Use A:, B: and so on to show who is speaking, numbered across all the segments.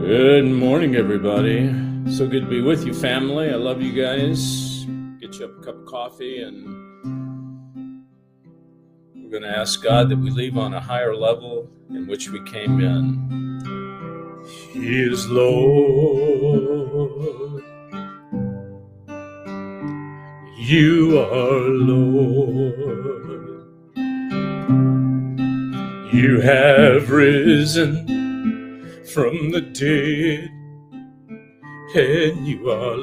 A: Good morning, everybody. So good to be with you, family. I love you guys. Get you up a cup of coffee, and we're going to ask God that we leave on a higher level in which we came in. He is Lord. You are Lord. You have risen from the dead, and you are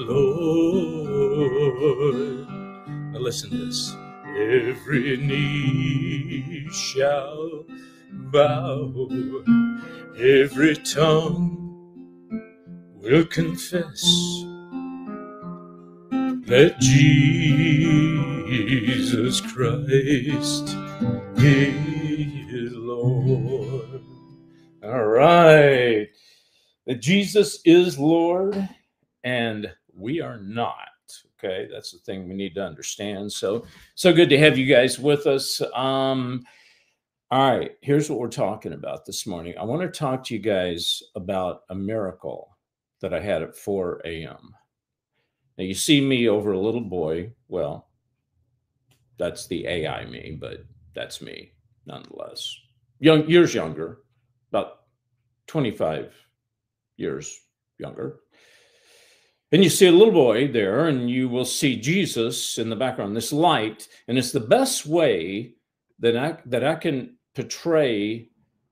A: Lord. Now listen to this. Every knee shall bow, every tongue will confess that Jesus Christ is Lord. All right. That Jesus is Lord and we are not. Okay, that's the thing we need to understand. So good to have you guys with us. All right, here's what we're talking about this morning. I want to talk to you guys about a miracle that I had at 4 a.m. Now, you see me over a little boy. Well, that's the AI me, but that's me nonetheless. Years younger, about 25 years younger. And you see a little boy there, and you will see Jesus in the background, this light, and it's the best way that I can portray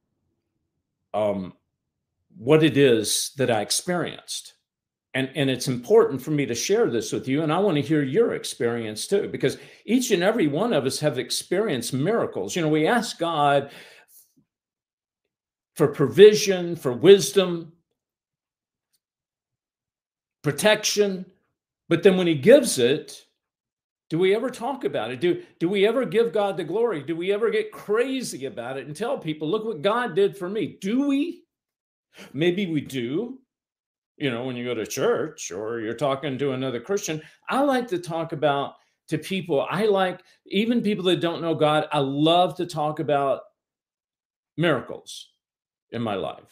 A: what it is that I experienced. And it's important for me to share this with you, and I want to hear your experience too, because each and every one of us have experienced miracles. You know, we ask God for provision, for wisdom, protection, but then when he gives it, do we ever talk about it? Do we ever give God the glory? Do we ever get crazy about it and tell people, look what God did for me? Do we? Maybe we do. You know, when you go to church or you're talking to another Christian, I like to talk about to people. I like, even people that don't know God, I love to talk about miracles in my life.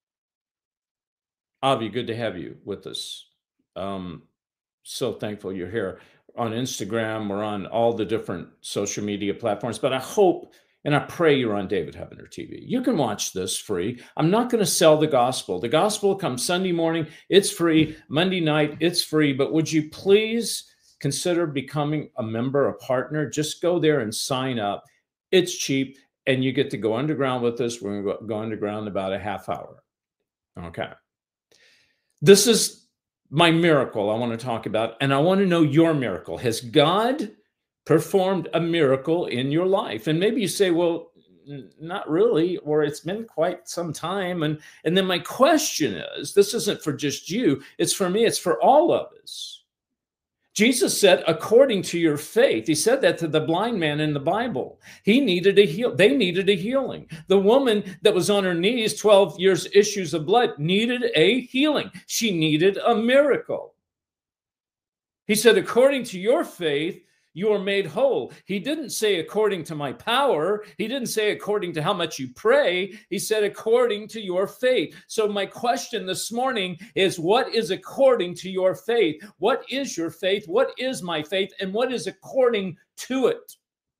A: Avi, good to have you with us. So thankful you're here on Instagram. We're on all the different social media platforms, but I hope and I pray you're on David Heavener TV. You can watch this free. I'm not going to sell the gospel. The gospel comes Sunday morning. It's free. Monday night, it's free. But would you please consider becoming a member, a partner? Just go there and sign up. It's cheap, and you get to go underground with us. We're going to go underground in about a half hour. Okay. This is my miracle I want to talk about, and I want to know your miracle. Has God performed a miracle in your life? And maybe you say, well, not really, or it's been quite some time. And then my question is, this isn't for just you, it's for me, it's for all of us. Jesus said, according to your faith. He said that to the blind man in the Bible. He needed a heal. They needed a healing. The woman that was on her knees, 12 years issues of blood, needed a healing. She needed a miracle. He said, according to your faith, you are made whole. He didn't say according to my power. He didn't say according to how much you pray. He said according to your faith. So my question this morning is, what is according to your faith? What is your faith? What is my faith? And what is according to it?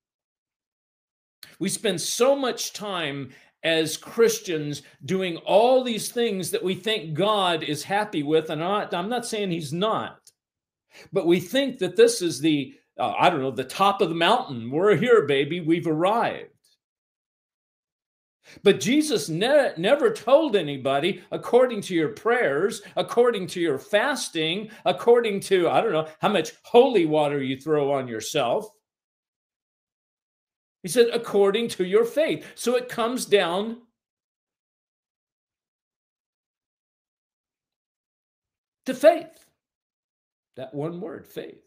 A: We spend so much time as Christians doing all these things that we think God is happy with. And I'm not saying he's not, but we think that this is the the top of the mountain. We're here, baby. We've arrived. But Jesus never told anybody, according to your prayers, according to your fasting, according to, how much holy water you throw on yourself. He said, according to your faith. So it comes down to faith. That one word, faith.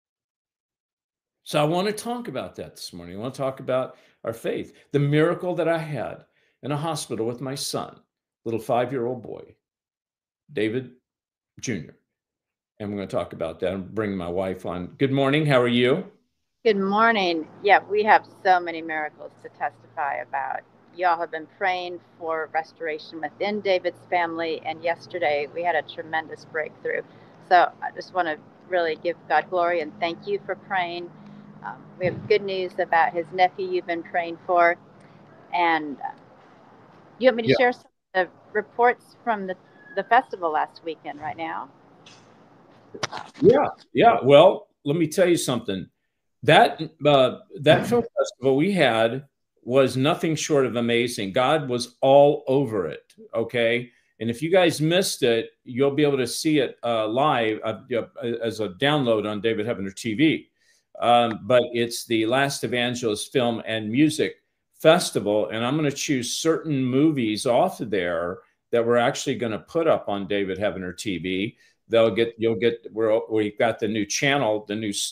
A: So I want to talk about that this morning. I want to talk about our faith. The miracle that I had in a hospital with my son, little 5-year-old boy, David Jr. And we're going to talk about that and bring my wife on. Good morning. How are you?
B: Good morning. Yeah, we have so many miracles to testify about. you all have been praying for restoration within David's family, and yesterday we had a tremendous breakthrough. So I just want to really give God glory and thank you for praying. We have good news about his nephew you've been praying for, and you want me to
A: Yeah.
B: share some of the reports from the festival last weekend right now?
A: Yeah. Yeah. Well, let me tell you something. That film festival we had was nothing short of amazing. God was all over it. Okay. And if you guys missed it, you'll be able to see it live as a download on David Heavener TV. But it's the Last Evangelist Film and Music Festival, and I'm going to choose certain movies off of there that we're actually going to put up on David Heavener TV. You'll get we've got the new channel, the new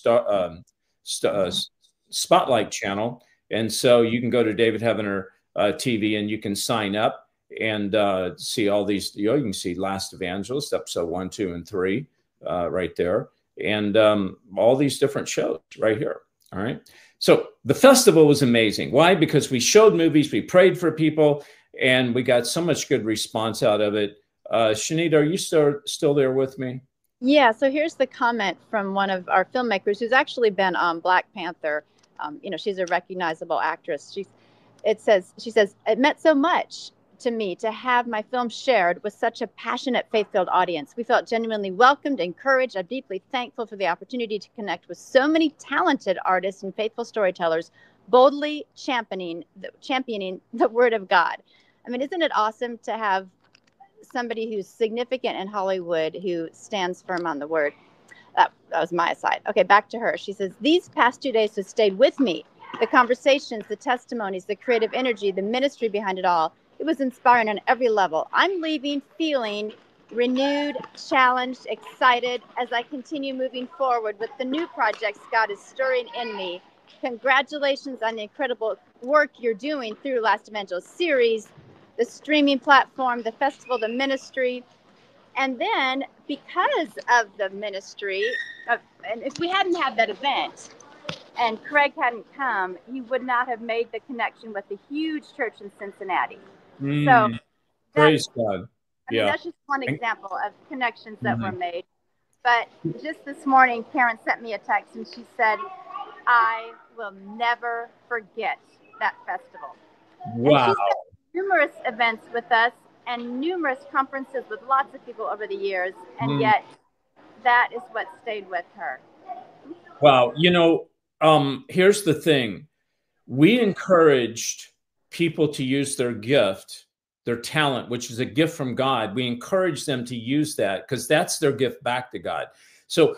A: Spotlight channel, and so you can go to David Heavener TV and you can sign up and see all these. You can see Last Evangelist episode 1, 2, and 3 right there, and all these different shows right here. All right. So the festival was amazing. Why? Because we showed movies, we prayed for people, and we got so much good response out of it. Shanita, are you still there with me?
B: Yeah, so here's the comment from one of our filmmakers who's actually been on Black Panther. She's a recognizable actress. She says, it meant so much to me to have my film shared with such a passionate, faith-filled audience. We felt genuinely welcomed, encouraged. I'm deeply thankful for the opportunity to connect with so many talented artists and faithful storytellers, boldly championing the Word of God. I mean, isn't it awesome to have somebody who's significant in Hollywood who stands firm on the Word? That was my aside. Okay, back to her. She says, these past 2 days have stayed with me. The conversations, the testimonies, the creative energy, the ministry behind it all. It was inspiring on every level. I'm leaving feeling renewed, challenged, excited as I continue moving forward with the new projects God is stirring in me. Congratulations on the incredible work you're doing through Last Evangelist series, the streaming platform, the festival, the ministry. And then because of the ministry, and if we hadn't had that event and Craig hadn't come, he would not have made the connection with the huge church in Cincinnati. So
A: Praise God.
B: I mean, that's just one example of connections that were made. But just this morning, Karen sent me a text and she said, I will never forget that festival.
A: Wow.
B: And she's had numerous events with us and numerous conferences with lots of people over the years, and yet that is what stayed with her.
A: Wow. Here's the thing. We encouraged people to use their gift, their talent, which is a gift from God. We encouraged them to use that because that's their gift back to God. So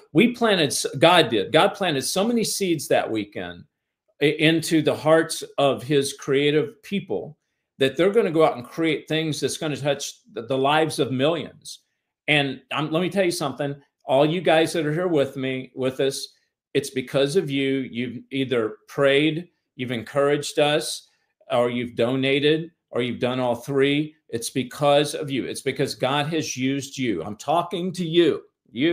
A: God planted so many seeds that weekend into the hearts of his creative people that they're going to go out and create things that's going to touch the lives of millions. And let me tell you something, all you guys that are here with us, it's because of you. You've either prayed, you've encouraged us, or you've donated, or you've done all three. It's because of you. It's because God has used you. I'm talking to you,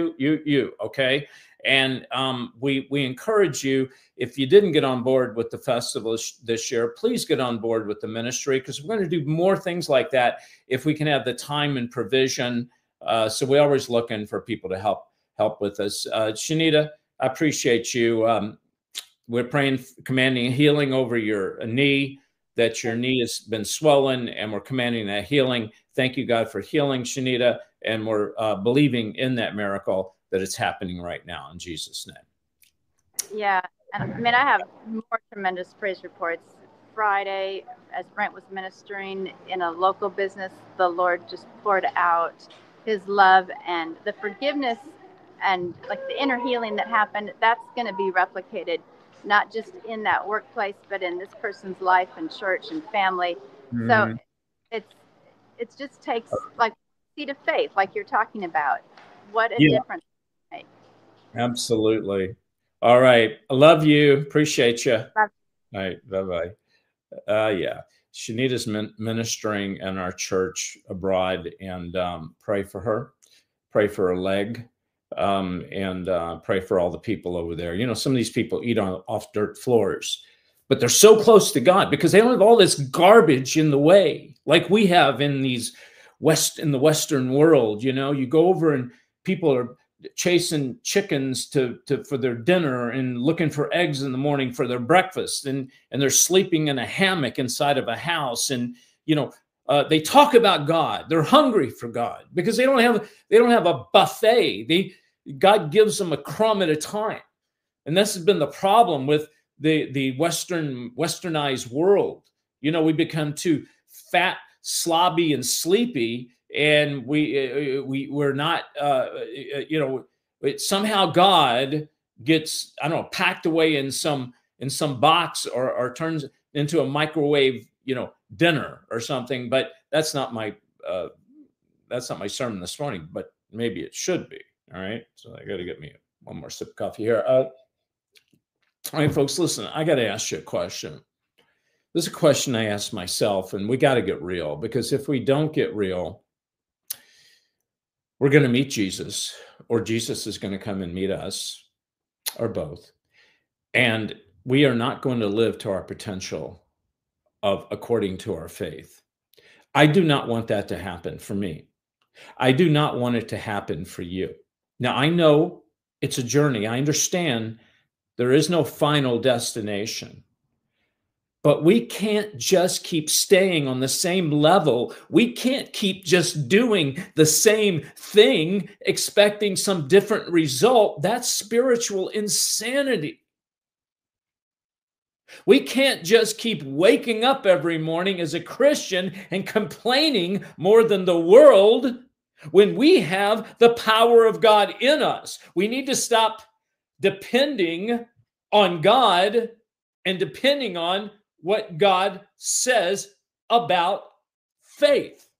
A: okay? And we encourage you, if you didn't get on board with the festival this year, please get on board with the ministry, because we're going to do more things like that if we can have the time and provision. So we're always looking for people to help with us. Shanita, I appreciate you. We're praying, commanding healing over your knee, that your knee has been swollen, and we're commanding that healing. Thank you, God, for healing Shanita, and we're believing in that miracle that it's happening right now in Jesus' name.
B: Yeah, and I mean, I have more tremendous praise reports. Friday, as Brent was ministering in a local business, the Lord just poured out his love and the forgiveness and like the inner healing that happened. That's going to be replicated, not just in that workplace, but in this person's life and church and family. So it just takes like seed of faith, like you're talking about. What a difference it makes.
A: Absolutely. All right. I love you. Appreciate you.
B: Love
A: you. All right. Bye-bye. Yeah. Shanita's ministering in our church abroad, and pray for her. Pray for her leg, and pray for all the people over there. Some of these people eat off dirt floors. but they're so close to God because they don't have all this garbage in the way like we have in the Western world. You know, you go over and people are chasing chickens for their dinner and looking for eggs in the morning for their breakfast, and they're sleeping in a hammock inside of a house, and they talk about God. They're hungry for God because they don't have a buffet. God gives them a crumb at a time. And this has been the problem with the westernized world. We become too fat, slobby, and sleepy, and we're not. Somehow God gets, I don't know, packed away in some box or turns into a microwave, dinner or something. But that's not my sermon this morning. But maybe it should be. All right. So I got to get me one more sip of coffee here. All right, folks, listen, I got to ask you a question. This is a question I ask myself, and we got to get real, because if we don't get real, we're going to meet Jesus, or Jesus is going to come and meet us, or both. And we are not going to live to our potential according to our faith. I do not want that to happen for me. I do not want it to happen for you. Now, I know it's a journey. I understand there is no final destination. But we can't just keep staying on the same level. We can't keep just doing the same thing, expecting some different result. That's spiritual insanity. We can't just keep waking up every morning as a Christian and complaining more than the world when we have the power of God in us. We need to stop depending on God and depending on what God says about faith.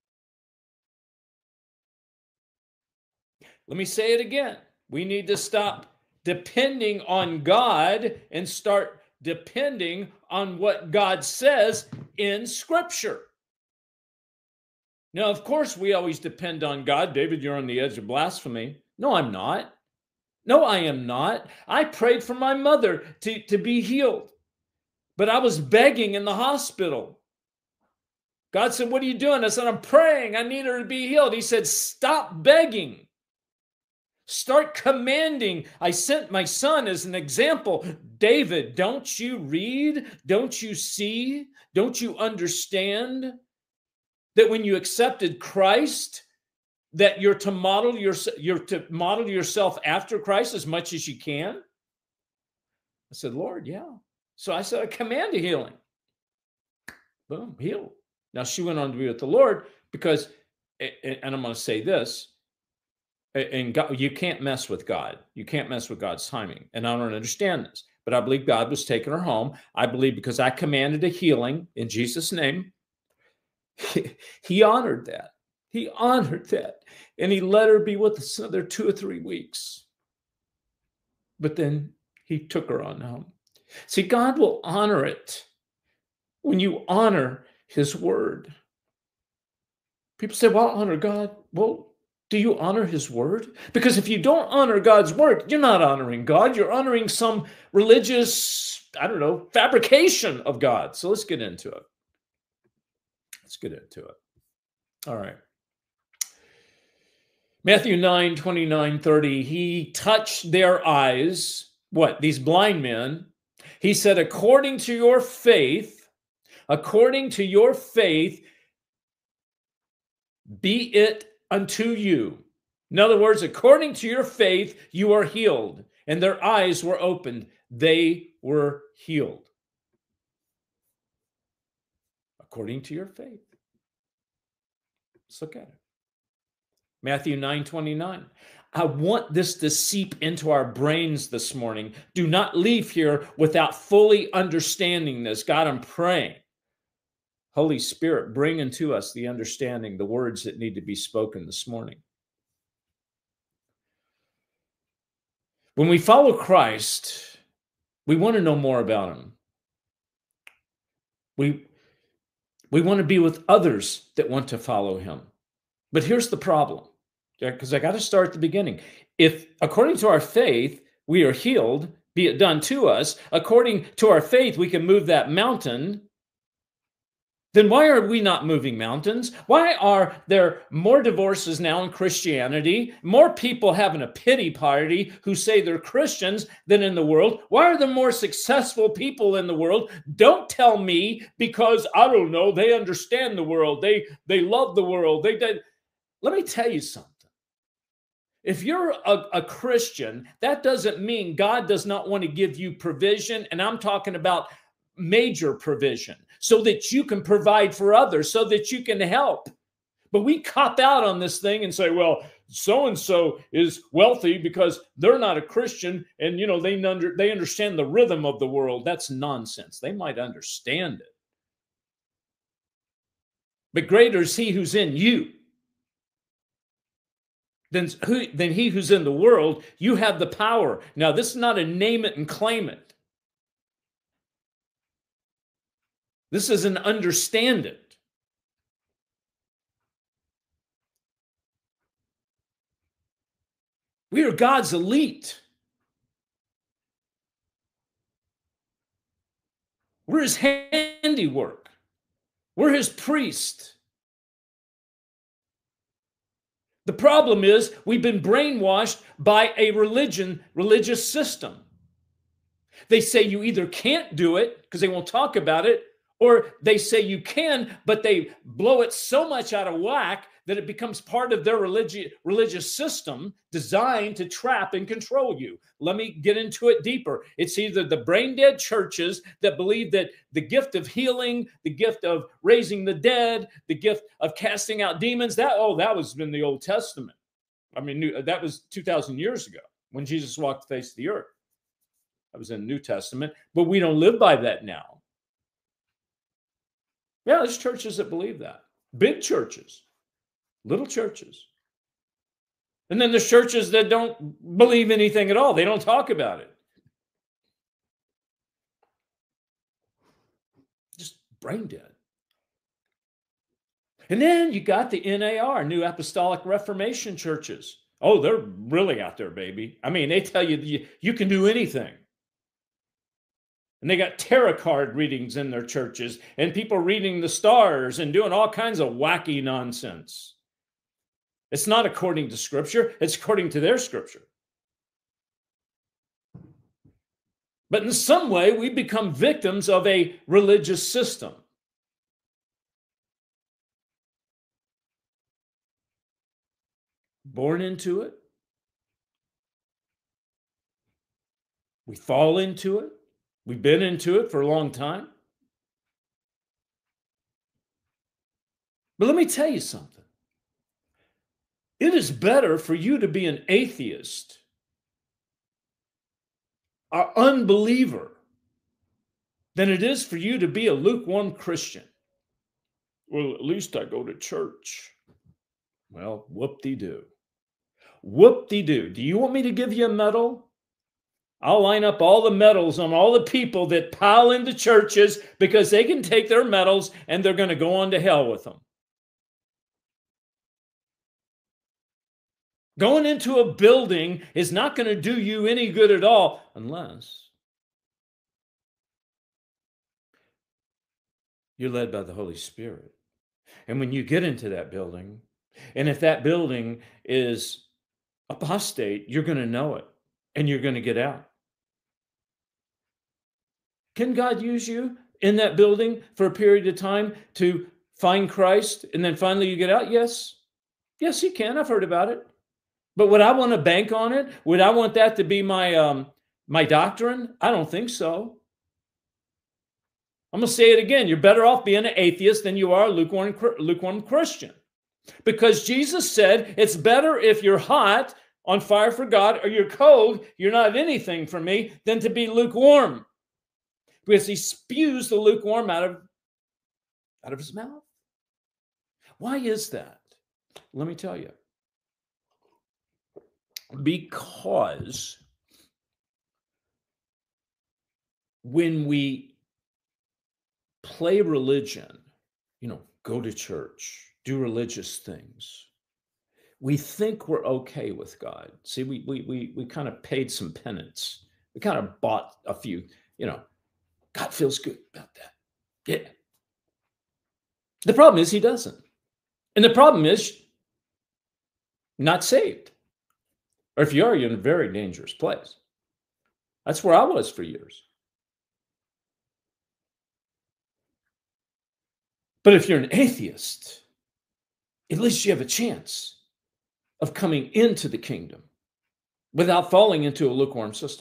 A: Let me say it again. We need to stop depending on God and start depending on what God says in Scripture. Now, of course, we always depend on God. David, you're on the edge of blasphemy. No, I'm not. No, I am not. I prayed for my mother to be healed, but I was begging in the hospital. God said, "What are you doing?" I said, "I'm praying. I need her to be healed." He said, "Stop begging. Start commanding." I sent my son as an example. David, don't you read? Don't you see? Don't you understand that when you accepted Christ, that you're to model yourself after Christ as much as you can? I said, "Lord, yeah." So I said, "I command a healing." Boom, healed. Now she went on to be with the Lord because, and I'm going to say this, and God, you can't mess with God. You can't mess with God's timing. And I don't understand this, but I believe God was taking her home. I believe because I commanded a healing in Jesus' name, he honored that. He honored that. And he let her be with us another 2 or 3 weeks. But then he took her on home. See, God will honor it when you honor his word. People say, "Well, honor God." Well, do you honor his word? Because if you don't honor God's word, you're not honoring God. You're honoring some religious, fabrication of God. So let's get into it. All right. Matthew 9, 29, 30. He touched their eyes. What? These blind men. He said, according to your faith, be it unto you. In other words, according to your faith, you are healed. And their eyes were opened. They were healed. According to your faith. Let's look at it. Matthew 9:29. I want this to seep into our brains this morning. Do not leave here without fully understanding this. God, I'm praying. Holy Spirit, bring into us the understanding, the words that need to be spoken this morning. When we follow Christ, we want to know more about him. We want to be with others that want to follow him. But here's the problem, because I got to start at the beginning. If, according to our faith, we are healed, be it done to us. According to our faith, we can move that mountain. Then why are we not moving mountains? Why are there more divorces now in Christianity, more people having a pity party who say they're Christians than in the world? Why are there more successful people in the world? Don't tell me, because I don't know, they understand the world. They love the world. Let me tell you something. If you're a Christian, that doesn't mean God does not want to give you provision. And I'm talking about major provision, so that you can provide for others, so that you can help. But we cop out on this thing and say, well, so-and-so is wealthy because they're not a Christian, and they understand the rhythm of the world. That's nonsense. They might understand it, but greater is he who's in you than he who's in the world. You have the power. Now, this is not a name it and claim it. This is an understand it. We are God's elite. We're his handiwork. We're his priest. The problem is we've been brainwashed by a religious system. They say you either can't do it because they won't talk about it, or they say you can, but they blow it so much out of whack that it becomes part of their religious system designed to trap and control you. Let me get into it deeper. It's either the brain dead churches that believe that the gift of healing, the gift of raising the dead, the gift of casting out demons, that was in the Old Testament. I mean, that was 2,000 years ago when Jesus walked the face of the earth. That was in the New Testament, but we don't live by that now. Yeah, there's churches that believe that. Big churches, little churches. And then there's churches that don't believe anything at all. They don't talk about it. Just brain dead. And then you got the NAR, New Apostolic Reformation churches. Oh, they're really out there, baby. I mean, they tell you you can do anything. And they got tarot card readings in their churches, and people reading the stars and doing all kinds of wacky nonsense. It's not according to Scripture. It's according to their Scripture. But in some way, we become victims of a religious system. Born into it. We fall into it. We've been into it for a long time. But let me tell you something. It is better for you to be an atheist, an unbeliever, than it is for you to be a lukewarm Christian. Well, at least I go to church. Well, whoop-de-doo. Whoop-de-doo. Do you want me to give you a medal? I'll line up all the medals on all the people that pile into churches because they can take their medals and they're going to go on to hell with them. Going into a building is not going to do you any good at all unless you're led by the Holy Spirit. And when you get into that building, and if that building is apostate, you're going to know it and you're going to get out. Can God use you in that building for a period of time to find Christ and then finally you get out? Yes. Yes, he can. I've heard about it. But would I want to bank on it? Would I want that to be my doctrine? I don't think so. I'm going to say it again. You're better off being an atheist than you are a lukewarm Christian. Because Jesus said it's better if you're hot, on fire for God, or you're cold, you're not anything for me, than to be lukewarm. Because he spews the lukewarm out of his mouth. Why is that? Let me tell you. Because when we play religion, go to church, do religious things, we think we're okay with God. See, we kind of paid some penance. We kind of bought a few, God feels good about that. Yeah. The problem is he doesn't. And the problem is not saved. Or if you are, you're in a very dangerous place. That's where I was for years. But if you're an atheist, at least you have a chance of coming into the kingdom without falling into a lukewarm system.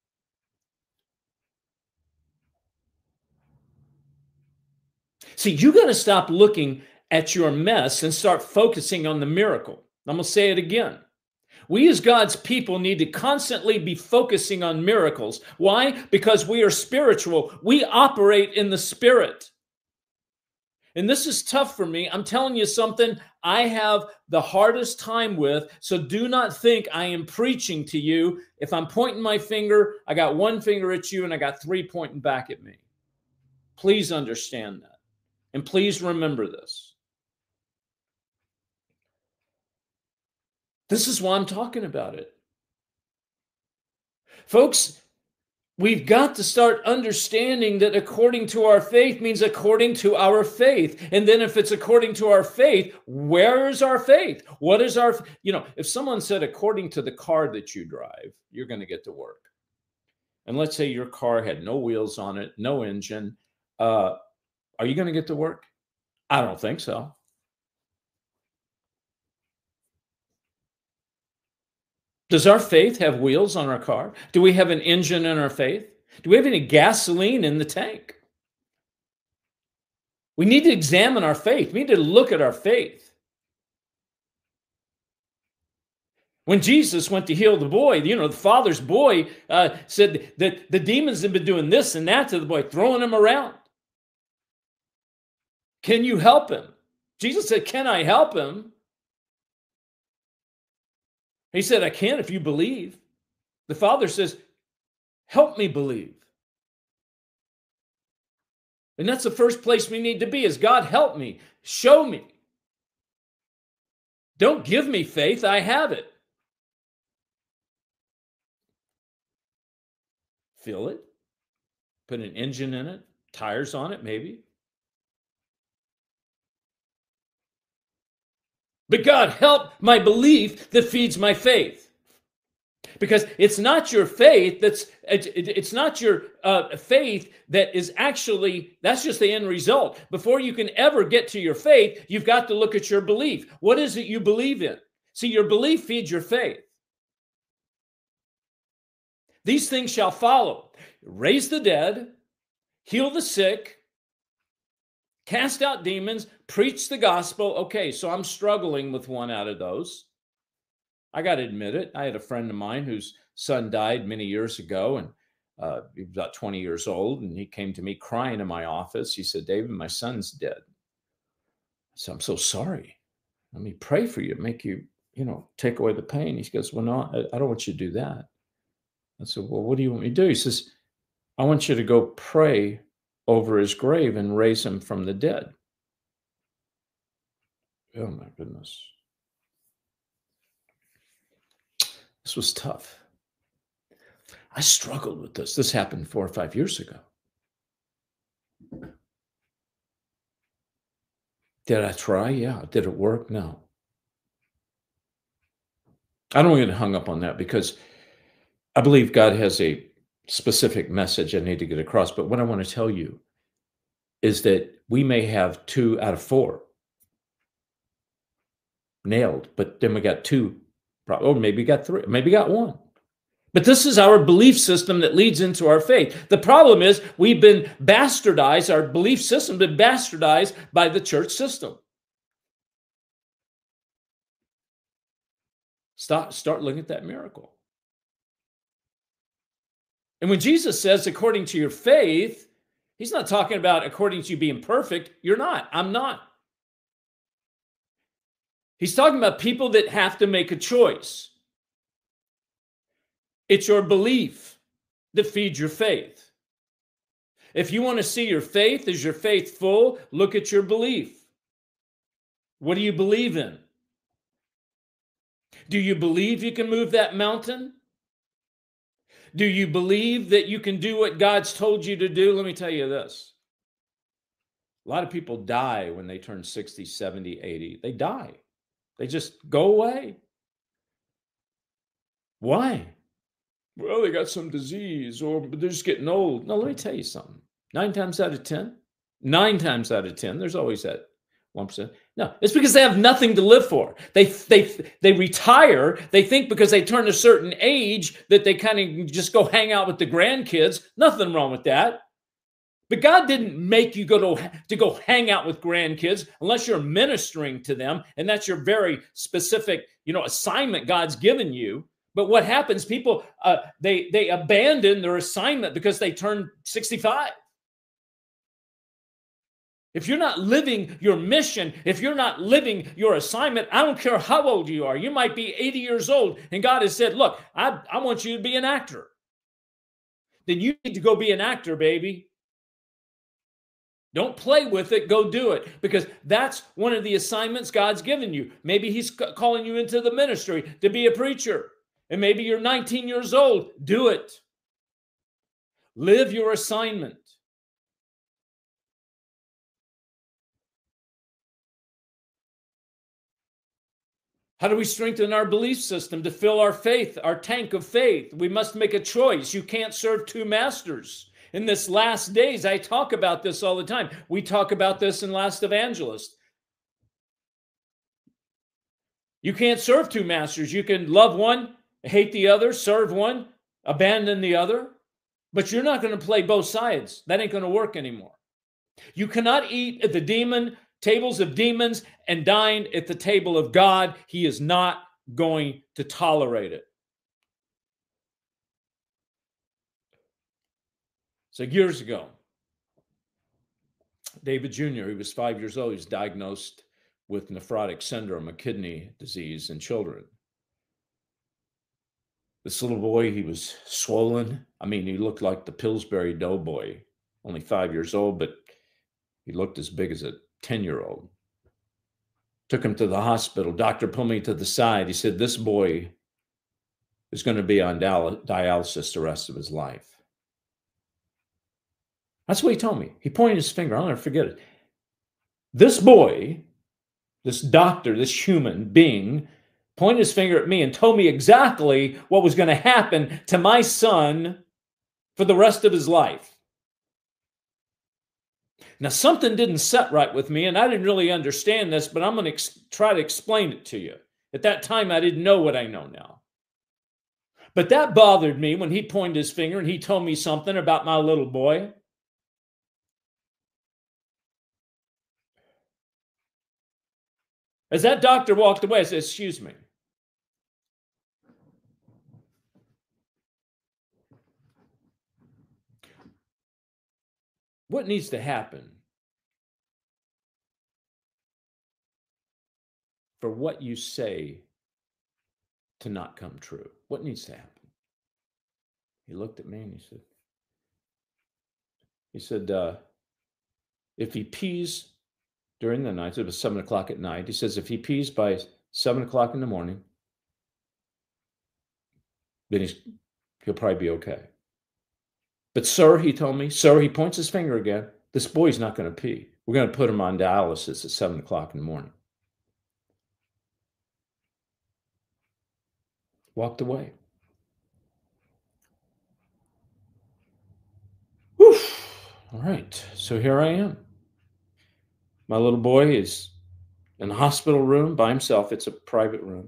A: See, you got to stop looking at your mess and start focusing on the miracle. I'm going to say it again. We as God's people need to constantly be focusing on miracles. Why? Because we are spiritual. We operate in the Spirit. And this is tough for me. I'm telling you something I have the hardest time with. So do not think I am preaching to you. If I'm pointing my finger, I got one finger at you and I got three pointing back at me. Please understand that. And please remember this. This is why I'm talking about it. Folks, we've got to start understanding that according to our faith means according to our faith. And then if it's according to our faith, where is our faith? What is our, if someone said according to the car that you drive, you're going to get to work. And let's say your car had no wheels on it, no engine. Are you going to get to work? I don't think so. Does our faith have wheels on our car? Do we have an engine in our faith? Do we have any gasoline in the tank? We need to examine our faith. We need to look at our faith. When Jesus went to heal the boy, the father's boy said that the demons have been doing this and that to the boy, throwing him around. Can you help him? Jesus said, can I help him? He said, I can if you believe. The father says, help me believe. And that's the first place we need to be is God, help me, show me. Don't give me faith, I have it. Fill it, put an engine in it, tires on it maybe. But God, help my belief that feeds my faith. Because it's not your faith it's not your faith that is actually, that's just the end result. Before you can ever get to your faith, you've got to look at your belief. What is it you believe in? See, your belief feeds your faith. These things shall follow. Raise the dead, heal the sick, cast out demons, preach the gospel. Okay, so I'm struggling with one out of those. I got to admit it. I had a friend of mine whose son died many years ago, and he was about 20 years old, and he came to me crying in my office. He said, David, my son's dead. So I'm so sorry. Let me pray for you, make you, take away the pain. He goes, well, no, I don't want you to do that. I said, well, what do you want me to do? He says, I want you to go pray over his grave and raise him from the dead. Oh my goodness. This was tough. I struggled with this. This happened 4 or 5 years ago. Did I try? Yeah. Did it work? No. I don't want to get hung up on that because I believe God has a specific message I need to get across. But what I want to tell you is that we may have 2 out of 4 nailed, but then we got 2, or maybe got 3, maybe got 1. But this is our belief system that leads into our faith. The problem is we've been bastardized, our belief system has been bastardized by the church system. Start looking at that miracle. And when Jesus says, according to your faith, he's not talking about according to you being perfect. You're not. I'm not. He's talking about people that have to make a choice. It's your belief that feeds your faith. If you want to see your faith, is your faith full? Look at your belief. What do you believe in? Do you believe you can move that mountain? Do you believe that you can do what God's told you to do? Let me tell you this. A lot of people die when they turn 60, 70, 80. They die. They just go away. Why? Well, they got some disease or they're just getting old. No, let me tell you something. 9 times out of 10, there's always that 1%. No, it's because they have nothing to live for. They retire. They think because they turn a certain age that they kind of just go hang out with the grandkids. Nothing wrong with that. But God didn't make you go hang out with grandkids unless you're ministering to them, and that's your very specific, assignment God's given you. But what happens? People they abandon their assignment because they turn 65. If you're not living your mission, if you're not living your assignment, I don't care how old you are. You might be 80 years old, and God has said, "Look, I want you to be an actor." Then you need to go be an actor, baby. Don't play with it. Go do it, because that's one of the assignments God's given you. Maybe he's calling you into the ministry to be a preacher, and maybe you're 19 years old. Do it. Live your assignment. How do we strengthen our belief system to fill our faith, our tank of faith? We must make a choice. You can't serve two masters. In this last days, I talk about this all the time. We talk about this in Last Evangelist. You can't serve two masters. You can love one, hate the other, serve one, abandon the other. But you're not going to play both sides. That ain't going to work anymore. You cannot eat at the tables of demons and dine at the table of God. He is not going to tolerate it. So years ago, David Jr., he was 5 years old. He was diagnosed with nephrotic syndrome, a kidney disease in children. This little boy, he was swollen. I mean, he looked like the Pillsbury Doughboy, only 5 years old, but he looked as big as a 10-year-old. Took him to the hospital. Doctor pulled me to the side. He said, "This boy is going to be on dialysis the rest of his life." That's what he told me. He pointed his finger. I'll never forget it. This boy, this doctor, this human being, pointed his finger at me and told me exactly what was going to happen to my son for the rest of his life. Now, something didn't set right with me, and I didn't really understand this, but I'm going to try to explain it to you. At that time, I didn't know what I know now. But that bothered me when he pointed his finger and he told me something about my little boy. As that doctor walked away, I said, "Excuse me. What needs to happen for what you say to not come true? What needs to happen?" He looked at me and he said, if he pees during the night, it was 7 o'clock at night. He says, if he pees by 7 o'clock in the morning, then he'll probably be okay. But sir, he told me, sir, he points his finger again, this boy's not going to pee. We're going to put him on dialysis at 7 o'clock in the morning. Walked away. Whew. All right, so here I am. My little boy is in the hospital room by himself. It's a private room.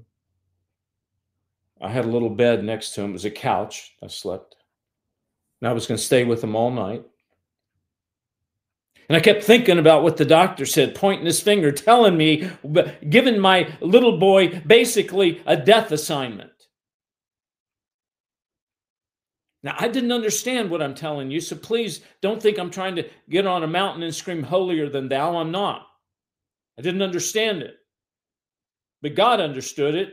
A: I had a little bed next to him. It was a couch. I slept. And I was going to stay with him all night. And I kept thinking about what the doctor said, pointing his finger, telling me, giving my little boy basically a death assignment. Now, I didn't understand what I'm telling you, so please don't think I'm trying to get on a mountain and scream holier than thou. I'm not. I didn't understand it. But God understood it.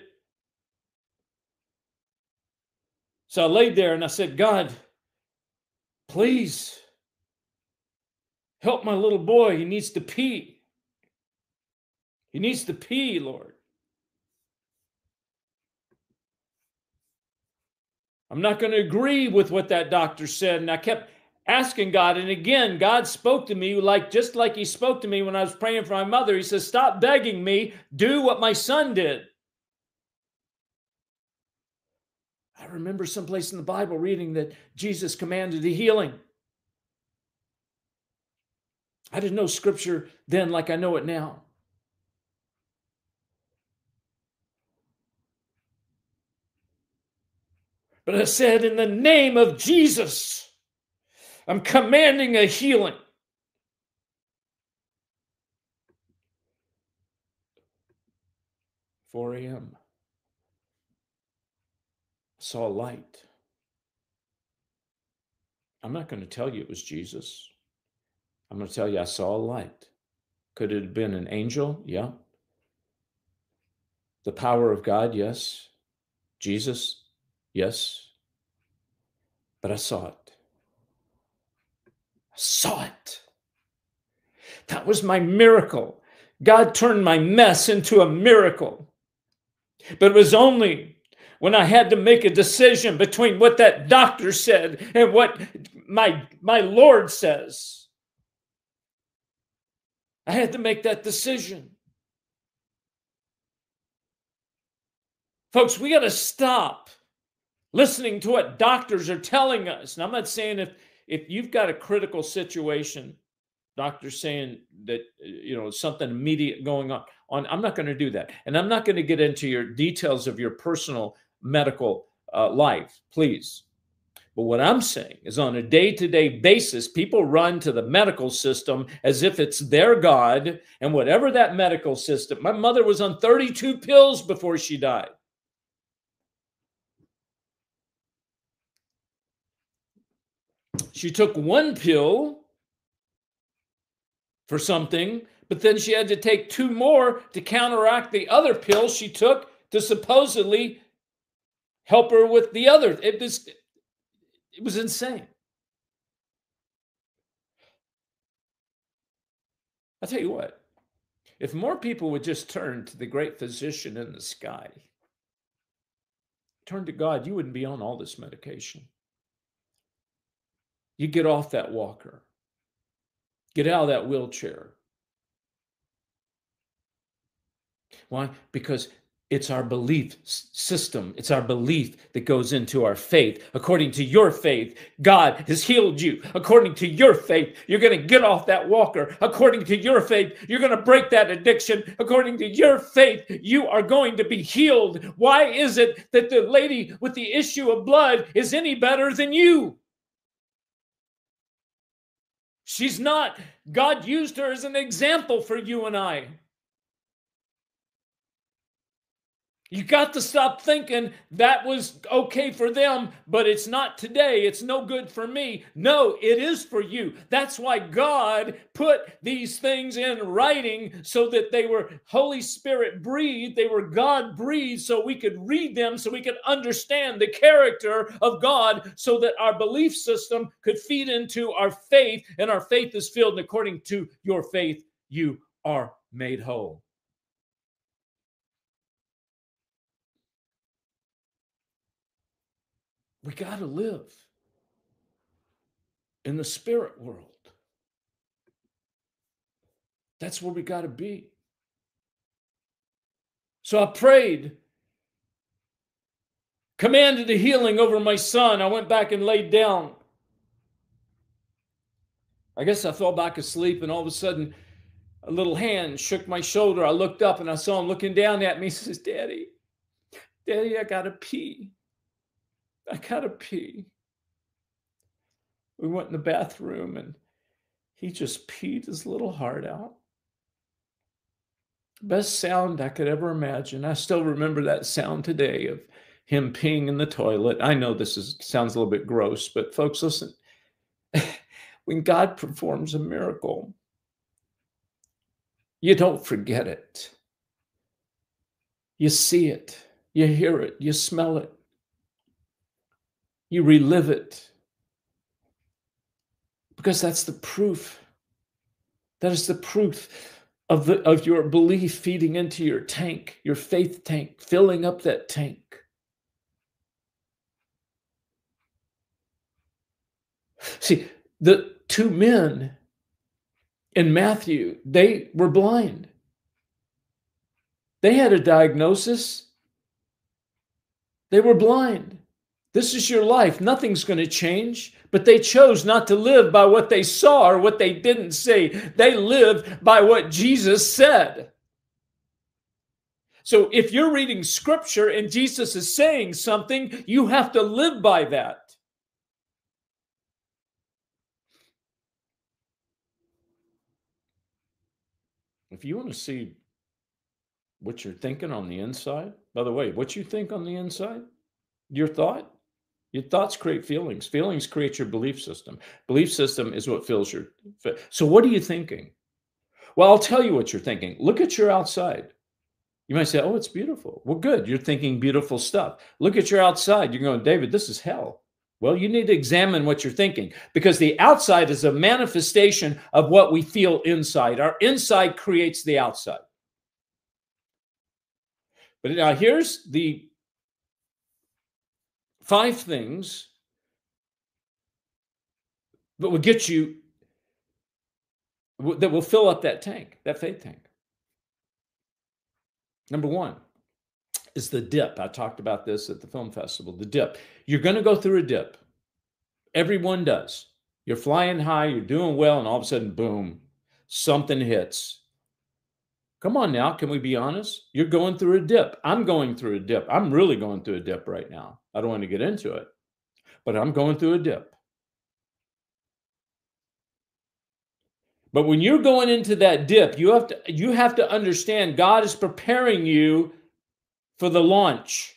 A: So I laid there and I said, God, please help my little boy. He needs to pee. He needs to pee, Lord. I'm not going to agree with what that doctor said. And I kept asking God. And again, God spoke to me just like he spoke to me when I was praying for my mother. He says, stop begging me. Do what my son did. I remember someplace in the Bible reading that Jesus commanded the healing. I didn't know scripture then like I know it now. But I said, in the name of Jesus, I'm commanding a healing. 4 a.m. I saw a light. I'm not going to tell you it was Jesus. I'm going to tell you I saw a light. Could it have been an angel? Yeah. The power of God? Yes. Jesus? Yes. But I saw it. I saw it. That was my miracle. God turned my mess into a miracle. But it was only when I had to make a decision between what that doctor said and what my Lord says. I had to make that decision. Folks, we got to stop listening to what doctors are telling us. And I'm not saying if you've got a critical situation, doctor's saying that, something immediate going on, I'm not going to do that. And I'm not going to get into your details of your personal medical life, please. But what I'm saying is on a day-to-day basis, people run to the medical system as if it's their God, and whatever that medical system, my mother was on 32 pills before she died. She took one pill for something, but then she had to take 2 more to counteract the other pills she took to supposedly help her with the other. It was insane. I'll tell you what, if more people would just turn to the great physician in the sky, turn to God, you wouldn't be on all this medication. You get off that walker. Get out of that wheelchair. Why? Because it's our belief system. It's our belief that goes into our faith. According to your faith, God has healed you. According to your faith, you're going to get off that walker. According to your faith, you're going to break that addiction. According to your faith, you are going to be healed. Why is it that the lady with the issue of blood is any better than you? She's not. God used her as an example for you and I. You got to stop thinking that was okay for them, but it's not today. It's no good for me. No, it is for you. That's why God put these things in writing so that they were Holy Spirit breathed. They were God breathed so we could read them, so we could understand the character of God, so that our belief system could feed into our faith, and our faith is filled. And according to your faith, you are made whole. We got to live in the spirit world. That's where we got to be. So I prayed, commanded a healing over my son. I went back and laid down. I guess I fell back asleep, and all of a sudden, a little hand shook my shoulder. I looked up and I saw him looking down at me. He says, Daddy, I got to pee. I gotta pee. We went in the bathroom and he just peed his little heart out. Best sound I could ever imagine. I still remember that sound today of him peeing in the toilet. I know this sounds a little bit gross, but folks, listen. When God performs a miracle, you don't forget it. You see it, you hear it, you smell it. You relive it, because that's the proof. That is the proof of your belief feeding into your tank, your faith tank, filling up that tank. See, the two men in Matthew, they were blind. They had a diagnosis. They were blind. This is your life. Nothing's going to change. But they chose not to live by what they saw or what they didn't see. They lived by what Jesus said. So if you're reading scripture and Jesus is saying something, you have to live by that. If you want to see what you're thinking on the inside, by the way, what you think on the inside, your thoughts create feelings. Feelings create your belief system. Belief system is what fills your. So what are you thinking? Well, I'll tell you what you're thinking. Look at your outside. You might say, oh, it's beautiful. Well, good. You're thinking beautiful stuff. Look at your outside. You're going, David, this is hell. Well, you need to examine what you're thinking, because the outside is a manifestation of what we feel inside. Our inside creates the outside. But now here's the 5 things that will get you, that will fill up that tank, that faith tank. Number 1 is the dip. I talked about this at the film festival, the dip. You're going to go through a dip. Everyone does. You're flying high, you're doing well, and all of a sudden, boom, something hits. Come on now, can we be honest? You're going through a dip. I'm going through a dip. I'm really going through a dip right now. I don't want to get into it, but I'm going through a dip. But when you're going into that dip, you have to understand God is preparing you for the launch.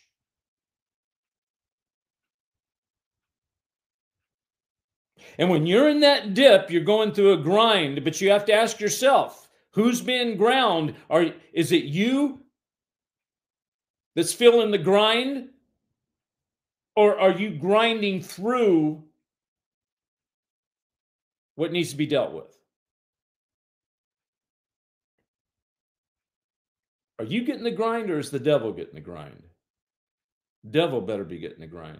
A: And when you're in that dip, you're going through a grind, but you have to ask yourself, who's being ground? Is it you that's feeling the grind? Or are you grinding through what needs to be dealt with? Are you getting the grind, or is the devil getting the grind? Devil better be getting the grind.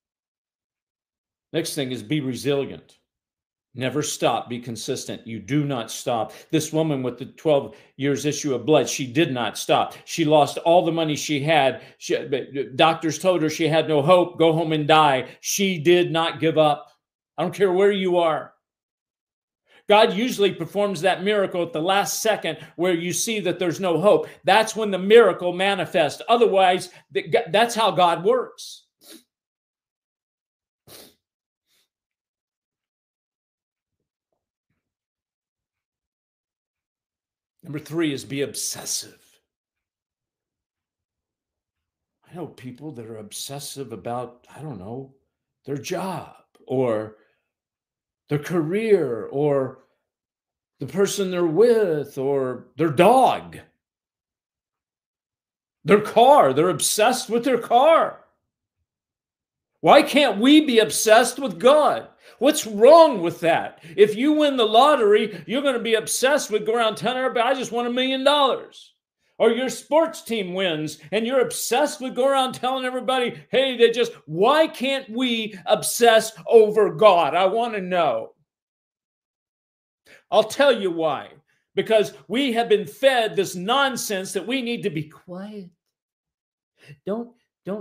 A: Next thing is be resilient. Never stop. Be consistent. You do not stop. This woman with the 12 years issue of blood, she did not stop. She lost all the money she had. Doctors told her she had no hope. Go home and die. She did not give up. I don't care where you are. God usually performs that miracle at the last second where you see that there's no hope. That's when the miracle manifests. Otherwise, that's how God works. Number 3 is be obsessive. I know people that are obsessive about, I don't know, their job or their career or the person they're with or their dog, their car. They're obsessed with their car. Why can't we be obsessed with God? What's wrong with that? If you win the lottery, you're going to be obsessed with go around telling everybody, I just won $1 million. Or your sports team wins and you're obsessed with go around telling everybody, hey, why can't we obsess over God? I want to know. I'll tell you why. Because we have been fed this nonsense that we need to be quiet. Don't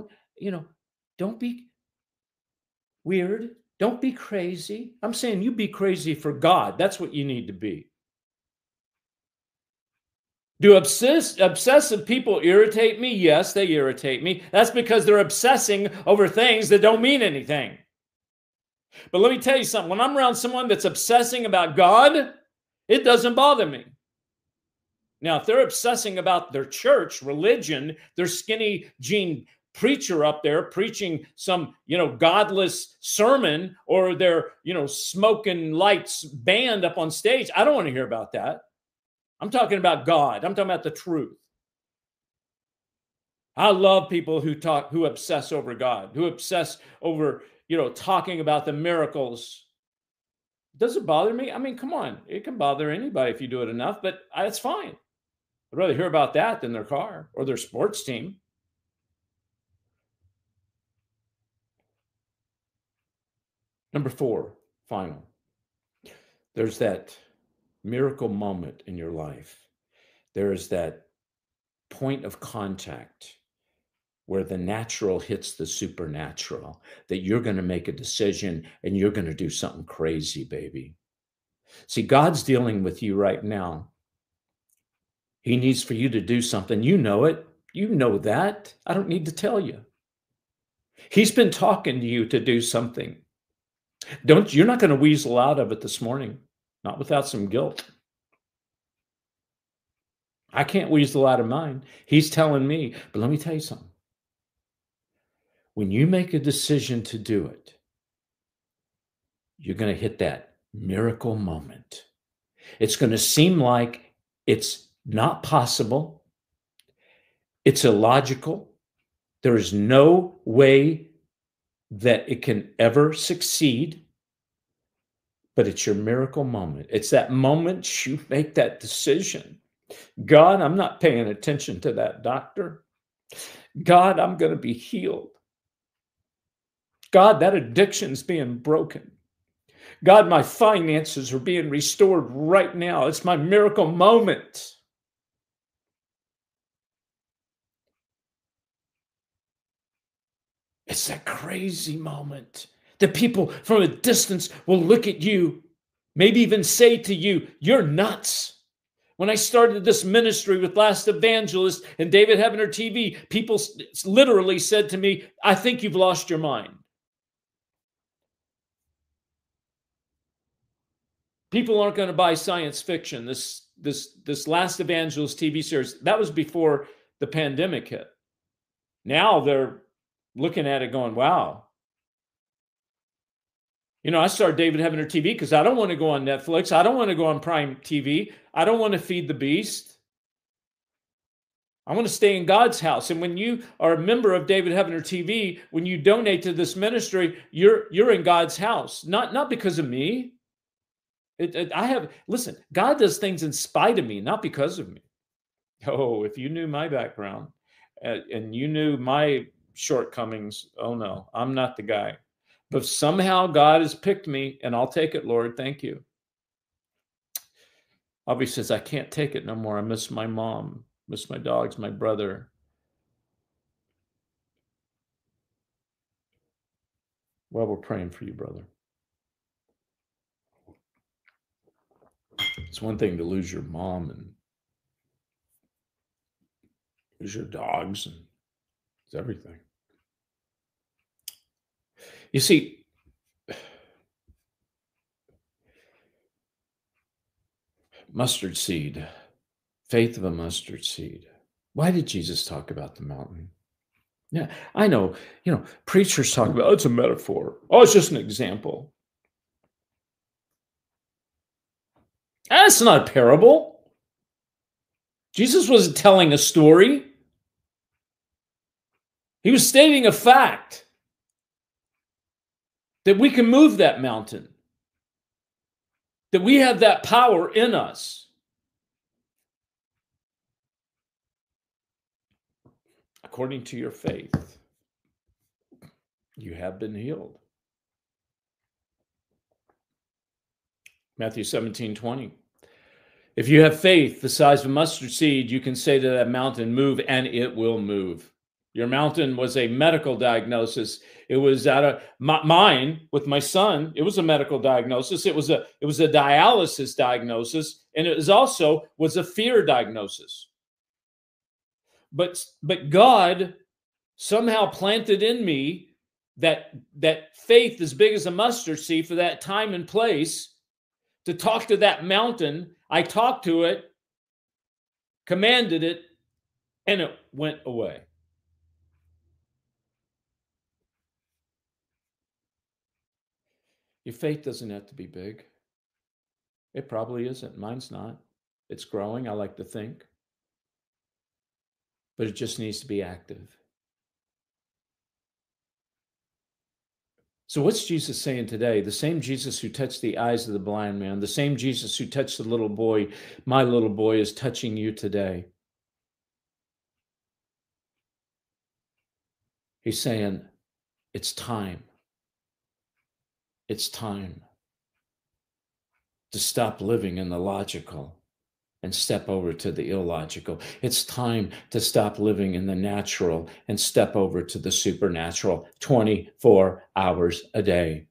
A: be weird. Don't be crazy. I'm saying you be crazy for God. That's what you need to be. Do obsessive people irritate me? Yes, they irritate me. That's because they're obsessing over things that don't mean anything. But let me tell you something. When I'm around someone that's obsessing about God, it doesn't bother me. Now, if they're obsessing about their church, religion, their skinny jean preacher up there preaching some, godless sermon, or their, smoking lights band up on stage, I don't want to hear about that. I'm talking about God. I'm talking about the truth. I love people who obsess over God, who obsess over, talking about the miracles. Does it bother me? I mean, come on. It can bother anybody if you do it enough, but it's fine. I'd rather hear about that than their car or their sports team. Number 4, Final. There's that miracle moment in your life. There is that point of contact where the natural hits the supernatural, that you're going to make a decision and you're going to do something crazy, baby. See, God's dealing with you right now. He needs for you to do something. You know it. You know that. I don't need to tell you. He's been talking to you to do something. You're not going to weasel out of it this morning, not without some guilt. I can't weasel out of mine. He's telling me, but let me tell you something. When you make a decision to do it, you're going to hit that miracle moment. It's going to seem like it's not possible. It's illogical. There is no way that it can ever succeed, but it's your miracle moment. It's that moment you make that decision. God, I'm not paying attention to that doctor. God, I'm going to be healed. God, that addiction's being broken. God, my finances are being restored right now. It's my miracle moment. It's that crazy moment that people from a distance will look at you, maybe even say to you, you're nuts. When I started this ministry with Last Evangelist and David Heavener TV, people literally said to me, I think you've lost your mind. People aren't going to buy science fiction. This Last Evangelist TV series, that was before the pandemic hit. Now they're looking at it going, wow. You know, I started David Heavener TV because I don't want to go on Netflix. I don't want to go on Prime TV. I don't want to feed the beast. I want to stay in God's house. And when you are a member of David Heavener TV, when you donate to this ministry, you're in God's house. Not because of me. Listen, God does things in spite of me, not because of me. Oh, if you knew my background and you knew my shortcomings, oh no, I'm not the guy. But somehow God has picked me, and I'll take it, Lord. Thank you. Aubie says, I can't take it no more. I miss my mom, miss my dogs, my brother. Well, we're praying for you, brother. It's one thing to lose your mom and lose your dogs, and it's everything. You see, mustard seed, faith of a mustard seed. Why did Jesus talk about the mountain? Yeah, I know, preachers talk about, it's a metaphor. Oh, it's just an example. That's not a parable. Jesus wasn't telling a story. He was stating a fact that we can move that mountain, that we have that power in us. According to your faith, you have been healed. Matthew 17:20. If you have faith the size of a mustard seed, you can say to that mountain, move, and it will move. Your mountain was a medical diagnosis. It was out of mine with my son. It was a medical diagnosis. It was a dialysis diagnosis, and it was also a fear diagnosis. But God somehow planted in me that faith as big as a mustard seed for that time and place to talk to that mountain. I talked to it, commanded it, and it went away. Your faith doesn't have to be big. It probably isn't. Mine's not. It's growing, I like to think. But it just needs to be active. So what's Jesus saying today? The same Jesus who touched the eyes of the blind man, the same Jesus who touched the little boy, my little boy, is touching you today. He's saying, it's time. It's time. to stop living in the logical and step over to the illogical. It's time to stop living in the natural and step over to the supernatural 24 hours a day.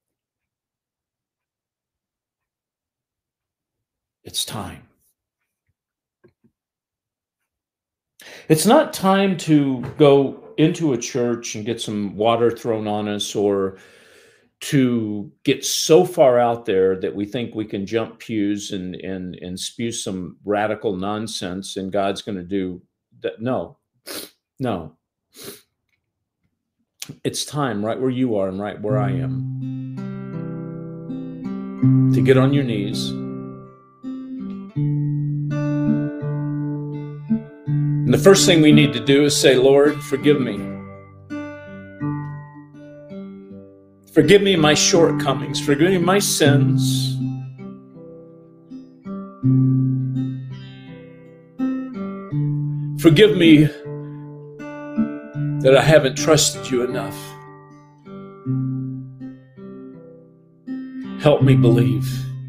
A: It's time. It's not time to go into a church and get some water thrown on us, or to get so far out there that we think we can jump pews and spew some radical nonsense and God's going to do that. No. It's time, right where you are and right where I am, to get on your knees and the first thing we need to do is say, Lord, forgive me. Forgive me my shortcomings. Forgive me my sins. Forgive me that I haven't trusted you enough. Help me believe.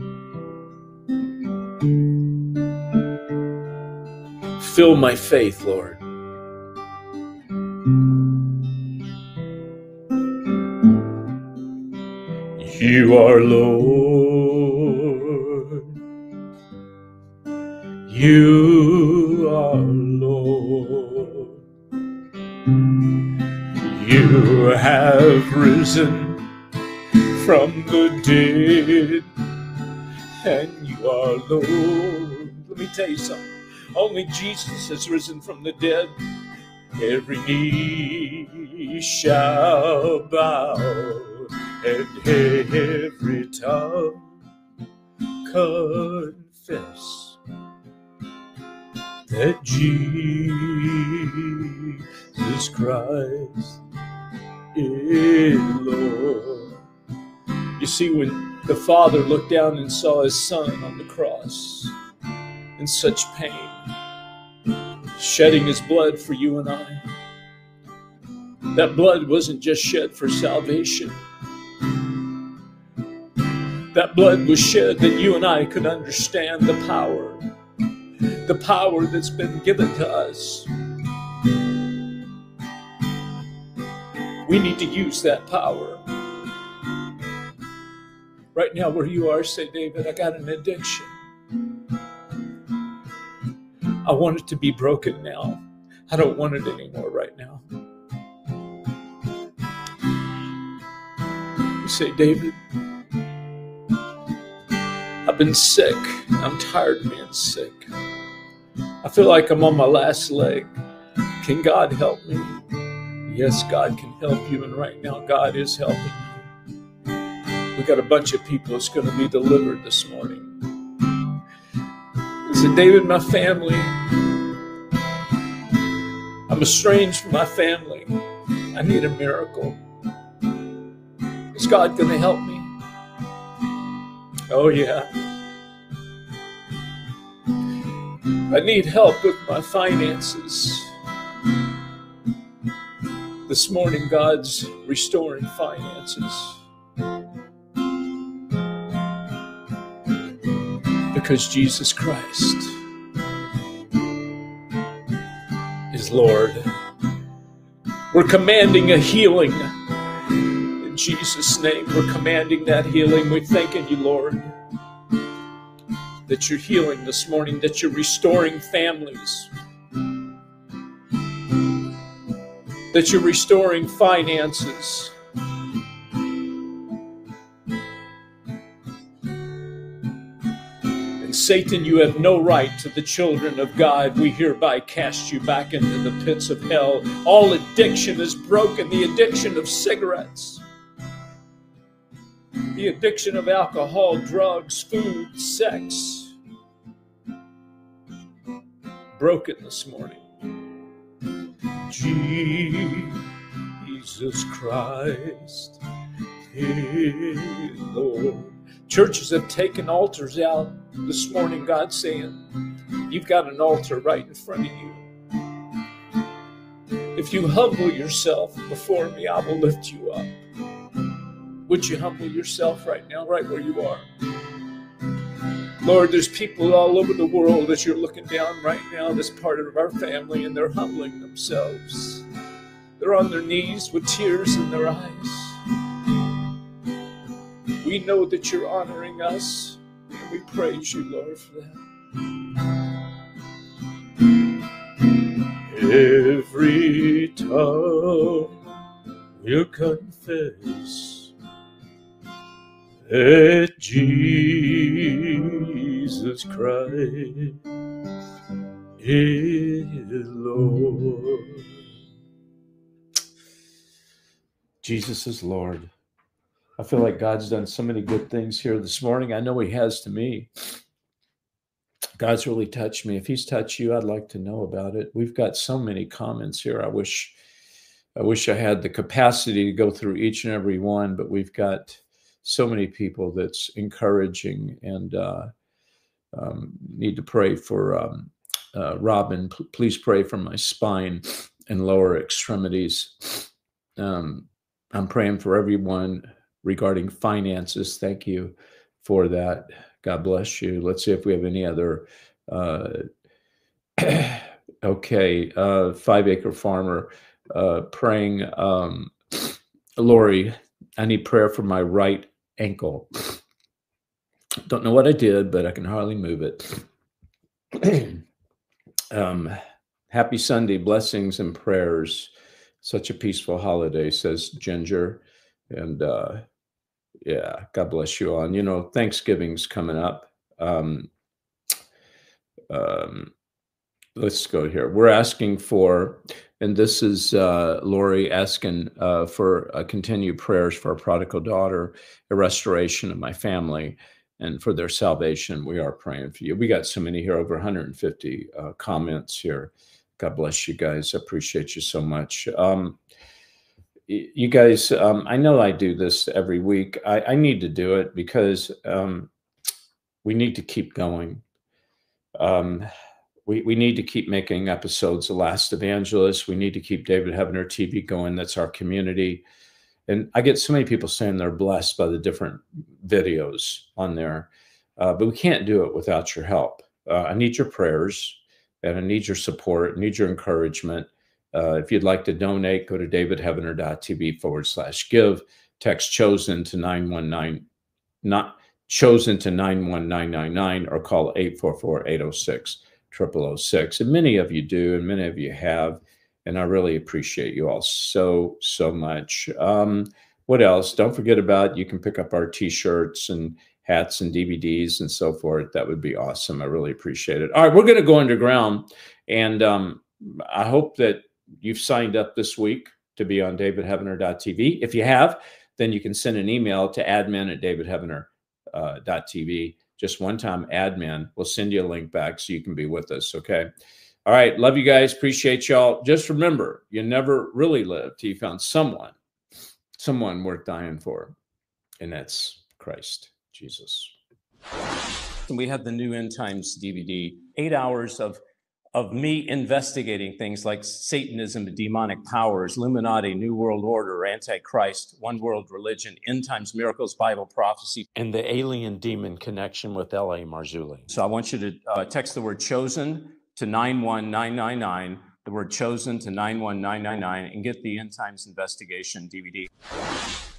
A: Fill my faith, Lord. You are Lord. You are Lord. You have risen from the dead, and you are Lord. Let me tell you something. Only Jesus has risen from the dead. Every knee shall bow, and every tongue confess that Jesus Christ is Lord. You see, when the Father looked down and saw his Son on the cross in such pain, shedding his blood for you and I, that blood wasn't just shed for salvation. That blood was shed that you and I could understand the power that's been given to us. We need to use that power. Right now where you are, say, David, I got an addiction. I want it to be broken now. I don't want it anymore right now. You say, David, I've been sick. I'm tired of being sick. I feel like I'm on my last leg. Can God help me? Yes, God can help you, and right now God is helping you. We got a bunch of people that's going to be delivered this morning. I said, David, my family, I'm estranged from my family. I need a miracle. Is God going to help me? Oh, yeah. I need help with my finances. This morning, God's restoring finances. Because Jesus Christ is Lord. We're commanding a healing. In Jesus' name, we're commanding that healing. We're thanking you, Lord, that you're healing this morning, that you're restoring families, that you're restoring finances. And Satan, you have no right to the children of God. We hereby cast you back into the pits of hell. All addiction is broken. The addiction of cigarettes, the addiction of alcohol, drugs, food, sex, broken this morning. Jesus Christ is Lord. Churches have taken altars out this morning. God's saying, you've got an altar right in front of you. If you humble yourself before me, I will lift you up. Would you humble yourself right now, right where you are? Lord, there's people all over the world that you're looking down right now, that's part of our family, and they're humbling themselves. They're on their knees with tears in their eyes. We know that you're honoring us, and we praise you, Lord, for that. Every tongue will confess that Jesus Christ is Lord. Jesus is Lord. I feel like God's done so many good things here this morning. I know he has to me. God's really touched me. If he's touched you, I'd like to know about it. We've got so many comments here. I wish I had the capacity to go through each and every one, but we've got so many people that's encouraging, and need to pray for Robin. Please pray for my spine and lower extremities. I'm praying for everyone regarding finances. Thank you for that. God bless you. Let's see if we have any other. Okay, 5 Acre Farmer praying. Lori, I need prayer for my right ankle. Don't know what I did, but I can hardly move it. Happy Sunday, blessings and prayers. Such a peaceful holiday, says Ginger. And yeah, God bless you all. And you know, Thanksgiving's coming up. Let's go here. We're asking for, and this is Lori asking for continued prayers for our prodigal daughter, a restoration of my family, and for their salvation. We are praying for you. We got so many here, over 150 comments here. God bless you guys. I appreciate you so much. You guys, I know I do this every week. I need to do it because we need to keep going. We need to keep making episodes of Last Evangelist. We need to keep David Heavener TV going. That's our community. And I get so many people saying they're blessed by the different videos on there. But we can't do it without your help. I need your prayers, and I need your support, I need your encouragement. If you'd like to donate, go to davidheavener.tv/give. Text chosen to 919, not chosen to 91999, or call 844-806-0006. And many of you do, and many of you have, and I really appreciate you all so much. What else? Don't forget about, you can pick up our t-shirts and hats and DVDs and so forth. That would be awesome. I really appreciate it. All right, we're going to go underground, and I hope that you've signed up this week to be on davidheavener.tv. If you have, then you can send an email to admin@davidheavener.tv. Just one time, admin. We'll send you a link back so you can be with us, okay? All right, love you guys. Appreciate y'all. Just remember, you never really lived till you found someone worth dying for, and that's Christ Jesus. And we have the new End Times DVD, 8 hours of me investigating things like Satanism, demonic powers, Illuminati, New World Order, Antichrist, one world religion, end times miracles, Bible prophecy, and the alien demon connection with L.A. Marzulli. So I want you to text the word chosen to 91999, the word chosen to 91999, and get the End Times Investigation DVD.